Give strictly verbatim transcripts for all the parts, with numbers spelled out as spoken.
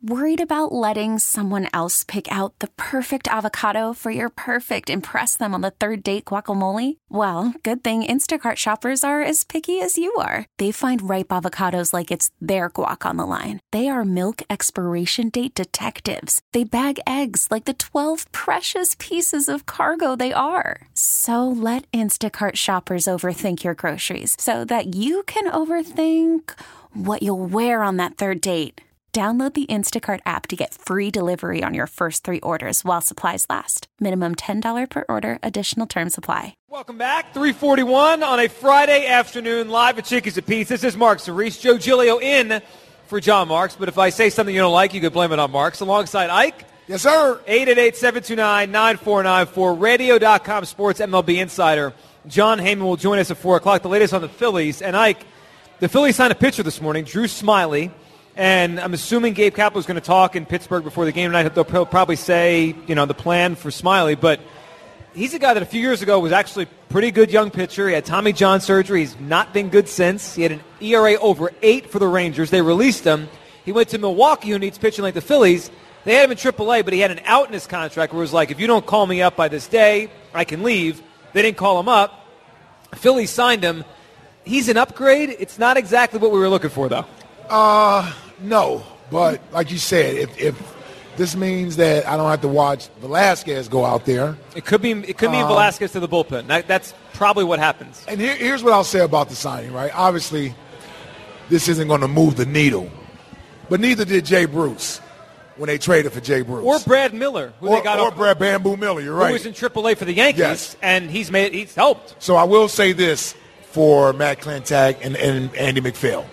Worried about letting someone else pick out the perfect avocado for your perfect impress them on the third date guacamole? Well, good thing Instacart shoppers are as picky as you are. They find ripe avocados like it's their guac on the line. They are milk expiration date detectives. They bag eggs like the twelve precious pieces of cargo they are. So let Instacart shoppers overthink your groceries so that you can overthink what you'll wear on that third date. Download the Instacart app to get free delivery on your first three orders while supplies last. Minimum ten dollars per order. Additional terms apply. Welcome back. three forty-one on a Friday afternoon live at Chickies Apiece. This is Mark Cerise. Joe Giglio in for John Marks. But if I say something you don't like, you could blame it on Marks. Alongside Ike. Yes, sir. eight eight eight, seven two nine, nine four nine four. Radio dot com Sports M L B Insider. John Heyman will join us at four o'clock. The latest on the Phillies. And Ike, the Phillies signed a pitcher this morning, Drew Smyly. And I'm assuming Gabe Kapler is going to talk in Pittsburgh before the game tonight. They'll probably say, you know, the plan for Smyly. But he's a guy that a few years ago was actually a pretty good young pitcher. He had Tommy John surgery. He's not been good since. He had an E R A over eight for the Rangers. They released him. He went to Milwaukee, who needs pitching like the Phillies. They had him in triple A, but he had an out in his contract where it was like, if you don't call me up by this day, I can leave. They didn't call him up. Phillies signed him. He's an upgrade. It's not exactly what we were looking for, though. Uh, no. But like you said, if, if this means that I don't have to watch Velasquez go out there. It could be it could mean um, Velasquez to the bullpen. That, that's probably what happens. And here, here's what I'll say about the signing, right? Obviously, this isn't going to move the needle. But neither did Jay Bruce when they traded for Jay Bruce. Or Brad Miller, who or, they got Or off, Brad Bamboo Miller, you're right. Who was in triple A for the Yankees, yes. and he's made he's helped. So I will say this for Matt Klentak and, and Andy McPhail.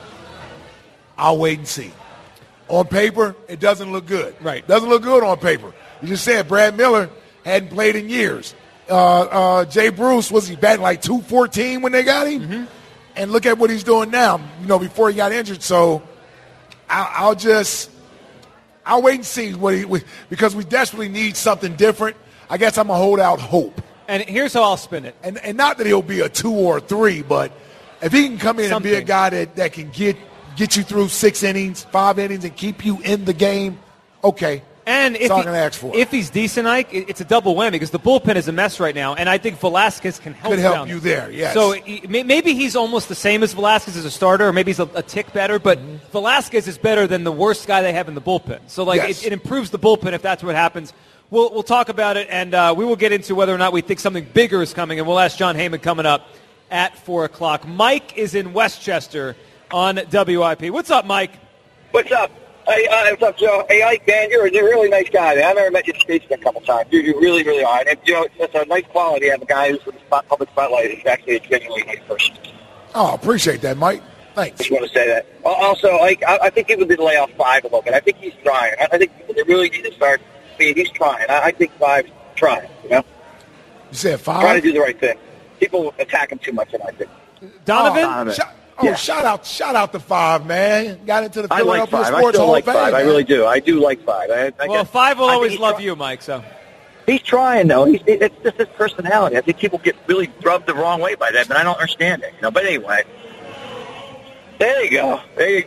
I'll wait and see. On paper, it doesn't look good. Right. Doesn't look good on paper. You just said Brad Miller hadn't played in years. Uh, uh, Jay Bruce, was he batting like two fourteen when they got him? Mm-hmm. And look at what he's doing now, you know, before he got injured. So I'll, I'll just – I'll wait and see what he – because we desperately need something different. I guess I'm going to hold out hope. And here's how I'll spin it. And, and not that he'll be a two or a three, but if he can come in something. and be a guy that, that can get – get you through six innings, five innings, and keep you in the game, okay. And That's if, all he, I'm going to ask for. if he's decent, Ike, it's a double whammy because the bullpen is a mess right now, and I think Velasquez can help Could help down you there, yes. So he, maybe he's almost the same as Velasquez as a starter, or maybe he's a, a tick better, but mm-hmm. Velasquez is better than the worst guy they have in the bullpen. So like yes. it, it improves the bullpen if that's what happens. We'll, we'll talk about it, and uh, we will get into whether or not we think something bigger is coming, and we'll ask John Heyman coming up at four o'clock. Mike is in Westchester on W I P. What's up, Mike? What's up? Hey, uh, what's up, Joe? Hey, Ike, man, you're, you're a really nice guy, man. I've never met you in Statesman a couple times. You, you really, really are. And, you know, it's a nice quality to have a guy who's in the spot, public spotlight who's actually a genuinely nice person. Oh, appreciate that, Mike. Thanks. Just want to say that. Also, Ike, I, I think he would be lay off five a little bit. I think he's trying. I, I think they really need to start. I mean, he's trying. I, I think five's trying, you know? You said five? Trying to do the right thing. People attack him too much, and I think. Donovan? Oh, Donovan. Sh- Oh, yeah. shout out shout out to five, man. Got into the Philadelphia I like five. Sports I still Hall like of Fame. Five. Man. I really do. I do like five. I, I well, guess, five will I always love try- you, Mike, so. He's trying, though. He's, it's just his personality. I think people get really rubbed the wrong way by that, but I don't understand it. You know. But anyway, there you go. There you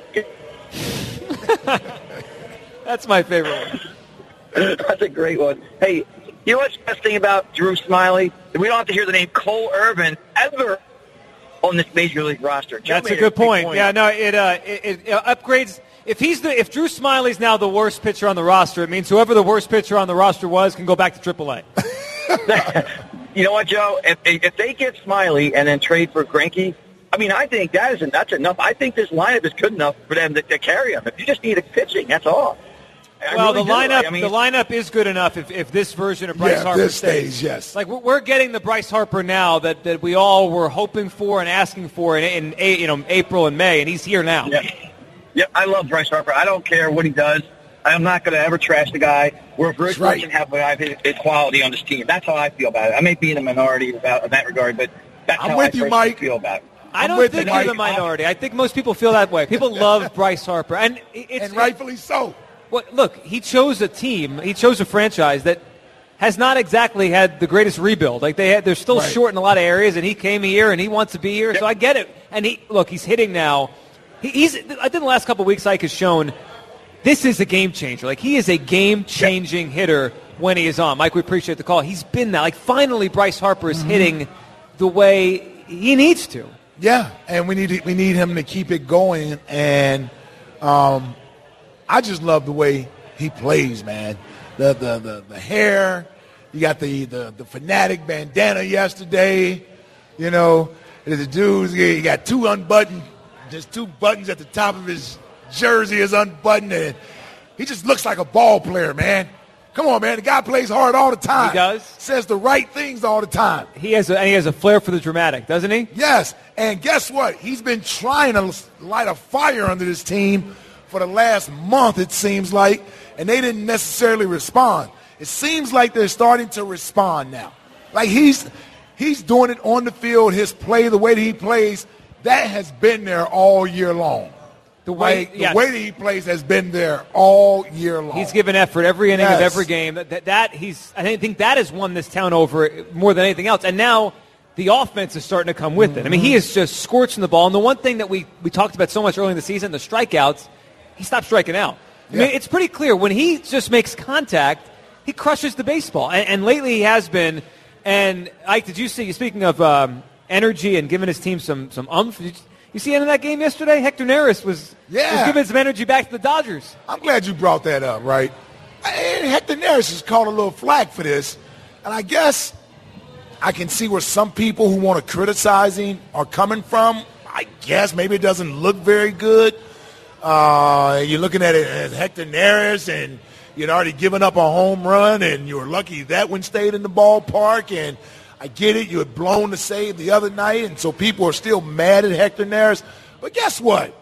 go. That's my favorite one. That's a great one. Hey, you know what's the best thing about Drew Smyly? We don't have to hear the name Cole Irvin ever on this major league roster. Joe That's a good point. point. Yeah, no, it, uh, it, it upgrades. If he's the if Drew Smyly's now the worst pitcher on the roster, it means whoever the worst pitcher on the roster was can go back to triple A. You know what, Joe? If, if they get Smyly and then trade for Greinke, I mean, I think that is that's enough. I think this lineup is good enough for them to, to carry them. If you just need a pitching, that's all. I well, really the lineup I mean, the lineup is good enough if, if this version of Bryce yeah, Harper this stays. stays. Yes, like we're getting the Bryce Harper now that, that we all were hoping for and asking for in, in you know April and May, and he's here now. Yeah, yeah. I love Bryce Harper. I don't care what he does. I'm not going to ever trash the guy. We're very fortunate to have a guy of his, his quality on this team. That's how I feel about it. I may be in the minority about in that regard, but that's I'm how with I you, Mike. feel about it. I don't I'm think you, you're the minority. I think most people feel that way. People love Bryce Harper, and it's, and rightfully so. Well, look, he chose a team, he chose a franchise that has not exactly had the greatest rebuild. Like they had, they're still right. short in a lot of areas, and he came here and he wants to be here. Yep. So I get it. And he look, he's hitting now. He, he's I think the last couple of weeks, Ike has shown this is a game changer. Like, he is a game-changing hitter when he is on. Mike, we appreciate the call. He's been that. Like, finally Bryce Harper is mm-hmm. hitting the way he needs to. Yeah, and we need to, we need him to keep it going. And um, I just love the way he plays, man. The the the, the hair. You got the, the the fanatic bandana yesterday. You know, the dudes. He got two unbuttoned, just two buttons at the top of his jersey is unbuttoned, and he just looks like a ball player, man. Come on, man. The guy plays hard all the time. He does. Says the right things all the time. He has a, and he has a flair for the dramatic, doesn't he? Yes. And guess what? He's been trying to light a fire under this team for the last month, it seems like, and they didn't necessarily respond. It seems like they're starting to respond now. Like he's he's doing it on the field, his play, the way that he plays, that has been there all year long. The way, like, yes. the way that he plays has been there all year long. He's given effort every inning yes. of every game. That, that he's I think that has won this town over more than anything else. And now the offense is starting to come with mm-hmm. it. I mean, he is just scorching the ball. And the one thing that we, we talked about so much early in the season, the strikeouts, he stopped striking out. I yeah. mean, it's pretty clear. When he just makes contact, he crushes the baseball. And, and lately he has been. And, Ike, did you see, speaking of um, energy and giving his team some, some umph, did you, You see, in that game yesterday, Hector Neris was, yeah. was giving some energy back to the Dodgers. I'm glad you brought that up, right? And Hector Neris has caught a little flack for this, and I guess I can see where some people who want to criticize him are coming from. I guess maybe it doesn't look very good. Uh, you're looking at it as Hector Neris, and you'd already given up a home run, and you were lucky that one stayed in the ballpark, and I get it. You had blown the save the other night, and so people are still mad at Hector Neris. But guess what?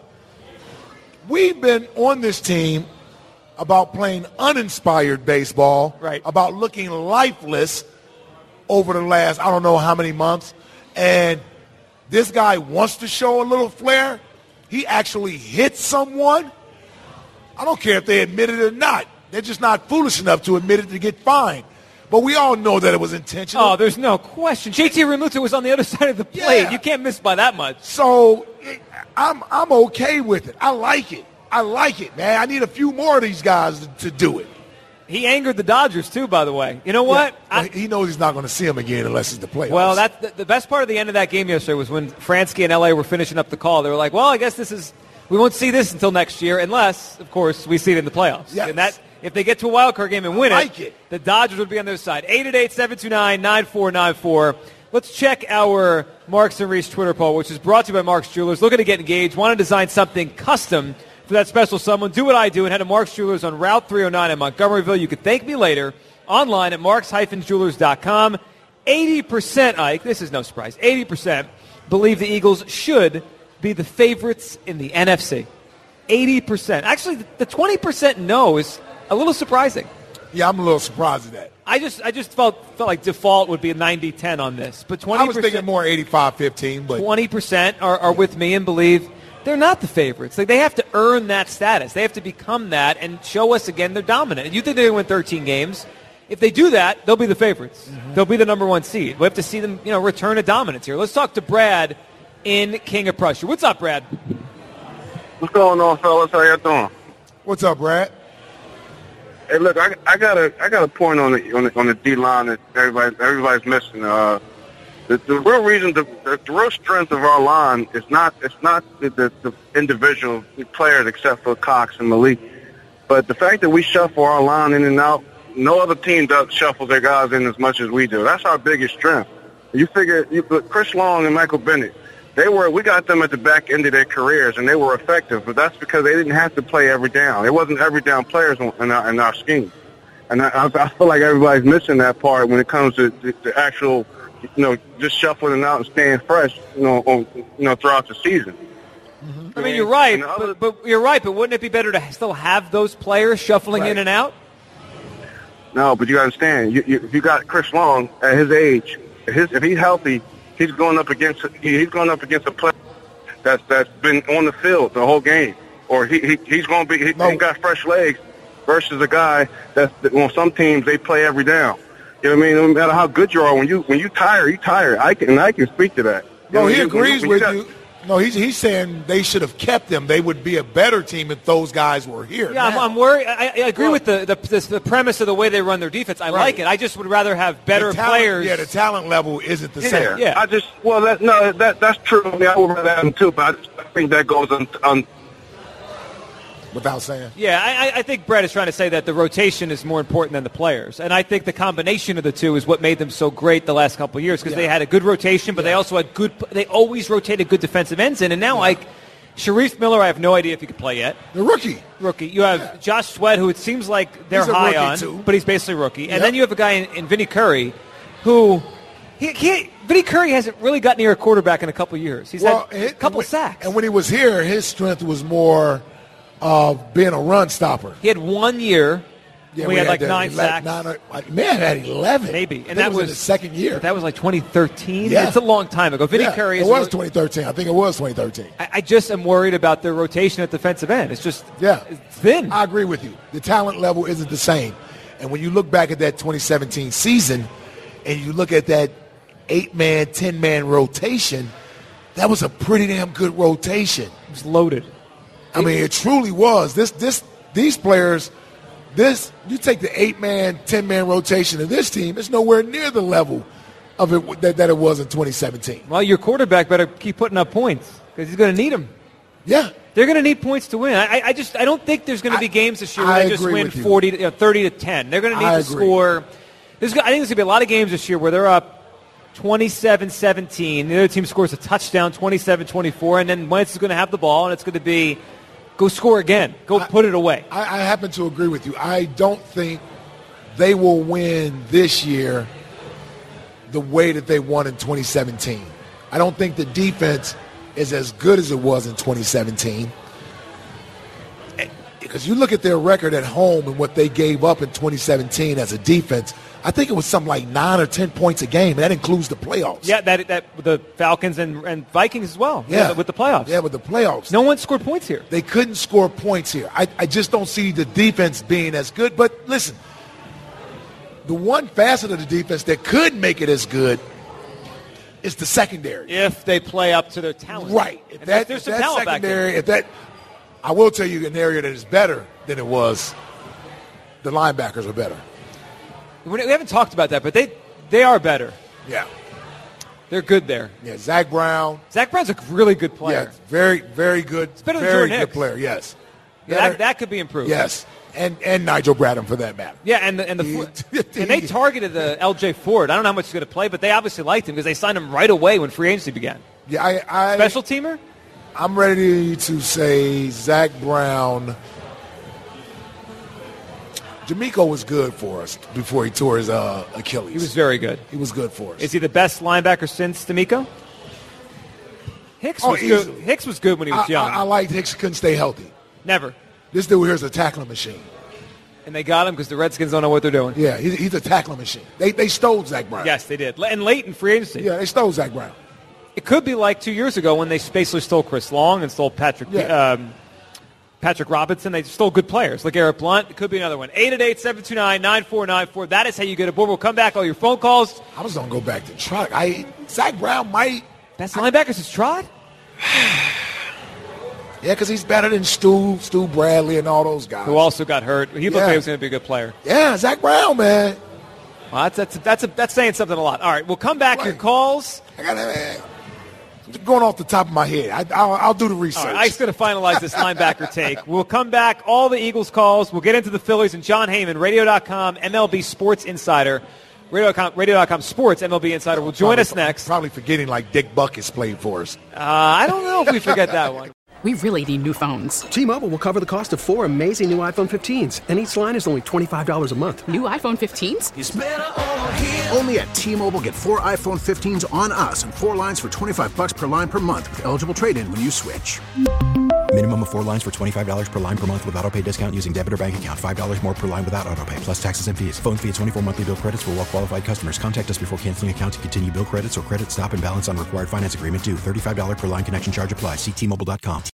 We've been on this team about playing uninspired baseball, right. about looking lifeless over the last I don't know how many months. And this guy wants to show a little flair. He actually hit someone. I don't care if they admit it or not. They're just not foolish enough to admit it to get fined. But we all know that it was intentional. Oh, there's no question. J T Realmuto was on the other side of the plate. Yeah. You can't miss by that much. So I'm I'm okay with it. I like it. I like it, man. I need a few more of these guys to, to do it. He angered the Dodgers, too, by the way. You know what? Yeah. Well, I, he knows he's not going to see him again unless it's the playoffs. Well, that's the, the best part of the end of that game yesterday was when Fransky and L A were finishing up the call. They were like, well, I guess this is – we won't see this until next year unless, of course, we see it in the playoffs. Yes. And that – if they get to a wild card game and win I like it, it, the Dodgers would be on their side. eight eight eight, seven two nine, nine four nine four. Let's check our Marks and Reese Twitter poll, which is brought to you by Marks Jewelers. Looking to get engaged, want to design something custom for that special someone? Do what I do and head to Marks Jewelers on Route three oh nine in Montgomeryville. You can thank me later online at marks dash jewelers dot com. eighty percent, Ike, this is no surprise, eighty percent believe the Eagles should be the favorites in the N F C. eighty percent. Actually, the twenty percent no is a little surprising. Yeah, I'm a little surprised at that. I just I just felt felt like default would be a ninety ten on this. But twenty percent, I was thinking more eighty-five fifteen. But twenty percent are, are with me and believe they're not the favorites. Like, they have to earn that status. They have to become that and show us again they're dominant. And you think they're going to win thirteen games. If they do that, they'll be the favorites. Mm-hmm. They'll be the number one seed. We have to see them, you know, return to dominance here. Let's talk to Brad in King of Prussia. What's up, Brad? What's going on, fellas? How y'all doing? What's up, Brad? Hey, look, I, I got a I got a point on the on the, on the D line that everybody everybody's missing. Uh, the, the real reason, the, the, the real strength of our line is not it's not the, the, the individual players except for Cox and Malik, but the fact that we shuffle our line in and out. No other team does shuffle their guys in as much as we do. That's our biggest strength. You figure, you put Chris Long and Michael Bennett. They were, we got them at the back end of their careers, and they were effective. But that's because they didn't have to play every down. It wasn't every down players in our, in our scheme. And I, I feel like everybody's missing that part when it comes to the, the actual, you know, just shuffling out and staying fresh, you know, on, you know, throughout the season. Mm-hmm. I mean, you're right, but, but you're right. But wouldn't it be better to still have those players shuffling right. in and out? No, but you understand. You, you, if you got Chris Long at his age, his, if he's healthy, he's going up against he's going up against a player that's that's been on the field the whole game, or he, he he's going to be he, no. he got fresh legs versus a guy that's on some teams they play every down. You know what I mean? No matter how good you are, when you when you tire, you tire. I can and I can speak to that. No, you he know, agrees when, when with you. Got, you. No, he's, he's saying they should have kept them. They would be a better team if those guys were here. Yeah, I'm, I'm worried. I, I agree well, with the, the the the premise of the way they run their defense. I right. like it. I just would rather have better talent, players. Yeah, the talent level isn't the yeah, same. Yeah, I just well, that, no, that that's true. I mean, I would rather have them too, but I, just, I think that goes on. on Without saying. Yeah, I, I think Brett is trying to say that the rotation is more important than the players. And I think the combination of the two is what made them so great the last couple of years because yeah. they had a good rotation, but yeah. they also had good – they always rotated good defensive ends in. And now, yeah. like, Sharif Miller, I have no idea if he could play yet. The rookie. Rookie. You have yeah. Josh Sweat, who it seems like they're high on, too. But he's basically rookie. And yep. then you have a guy in, in Vinny Curry who – He, he, Vinny Curry hasn't really got near a quarterback in a couple of years. He's well, had a couple when, sacks. And when he was here, his strength was more – of being a run stopper. He had one year yeah, we had, had like nine sacks. Nine, man, had eleven. Maybe. And that was, was the second year. That was like twenty thirteen. Yeah. It's a long time ago. Vinny yeah, Curry is It was twenty thirteen. I think it was twenty thirteen. I, I just am worried about their rotation at defensive end. It's just yeah. it's thin. I agree with you. The talent level isn't the same. And when you look back at that twenty seventeen season and you look at that eight-man, ten-man rotation, that was a pretty damn good rotation. It was loaded. I mean, it truly was. This, this, these players, this you take the eight-man, ten-man rotation of this team, it's nowhere near the level of it that, that it was in twenty seventeen. Well, your quarterback better keep putting up points because he's going to need them. Yeah, they're going to need points to win. I, I just I don't think there's going to be games this year where I they just win forty, you know, thirty to ten. They're going to need I to agree. score. There's, I think there's going to be a lot of games this year where they're up twenty-seven seventeen. The other team scores a touchdown, twenty-seven twenty-four, and then Wentz is going to have the ball, and it's going to be. Go score again. Go I, put it away. I, I happen to agree with you. I don't think they will win this year the way that they won in twenty seventeen. I don't think the defense is as good as it was in twenty seventeen. Because you look at their record at home and what they gave up in twenty seventeen as a defense, I think it was something like nine or ten points a game, and that includes the playoffs. Yeah, that that the Falcons and, and Vikings as well. Yeah. yeah, with the playoffs. Yeah, with the playoffs. No one scored points here. They couldn't score points here. I, I just don't see the defense being as good. But listen, the one facet of the defense that could make it as good is the secondary. If they play up to their talent. Right. If that, there's if some that talent secondary, back there. if that, I will tell you an area that is better than it was. The linebackers are better. We haven't talked about that, but they they are better. Yeah. They're good there. Yeah, Zach Brown. Zach Brown's a really good player. Yeah, very, very good. It's better than very Jordan good Hicks. player, yes. Yeah, that, that could be improved. Yes. And and Nigel Bradham for that matter. Yeah, and the, and the he, and they targeted the L J Ford. I don't know how much he's going to play, but they obviously liked him because they signed him right away when free agency began. Yeah, I, I special teamer. I'm ready to say Zach Brown. D'Amico was good for us before he tore his uh, Achilles. He was very good. He was good for us. Is he the best linebacker since D'Amico? Hicks oh, was good. Hicks was good when he was I, young. I, I liked Hicks couldn't stay healthy. Never. This dude here is a tackling machine. And they got him because the Redskins don't know what they're doing. Yeah, he's, he's a tackling machine. They they stole Zach Brown. Yes, they did. And late in free agency. Yeah, they stole Zach Brown. It could be like two years ago when they basically stole Chris Long and stole Patrick yeah. um, Patrick Robinson. They stole good players like Eric Blunt. It could be another one. eight eight eight, seven two nine, nine four nine four. That is how you get aboard. We'll come back. All your phone calls. I was going to go back to Trot. I Zach Brown might. Best linebackers is Trot? Yeah, because he's better than Stu, Stu Bradley and all those guys. Who also got hurt. He looked yeah. like he was going to be a good player. Yeah, Zach Brown, man. Well, that's that's that's, a, that's saying something a lot. All right, we'll come back. Right. Your calls. I got to. Going off the top of my head. I, I'll, I'll do the research. All right, Ike's going to finalize this linebacker take. We'll come back. All the Eagles calls. We'll get into the Phillies and John Heyman, radio dot com, M L B Sports Insider, radio dot com, radio dot com Sports, M L B Insider will join probably, us next. Probably forgetting like Dick Buckus played for us. Uh, I don't know if we forget that one. We really need new phones. T-Mobile will cover the cost of four amazing new iPhone fifteens, and each line is only twenty-five dollars a month. New iPhone fifteens? It's better over here. Only at T-Mobile, get four iPhone fifteens on us and four lines for twenty-five dollars per line per month with eligible trade-in when you switch. Minimum of four lines for twenty-five dollars per line per month with autopay discount using debit or bank account. five dollars more per line without autopay, plus taxes and fees. Phone fee at twenty-four monthly bill credits for well-qualified customers. Contact us before canceling account to continue bill credits or credit stop and balance on required finance agreement due. thirty-five dollars per line connection charge applies. See T Mobile dot com.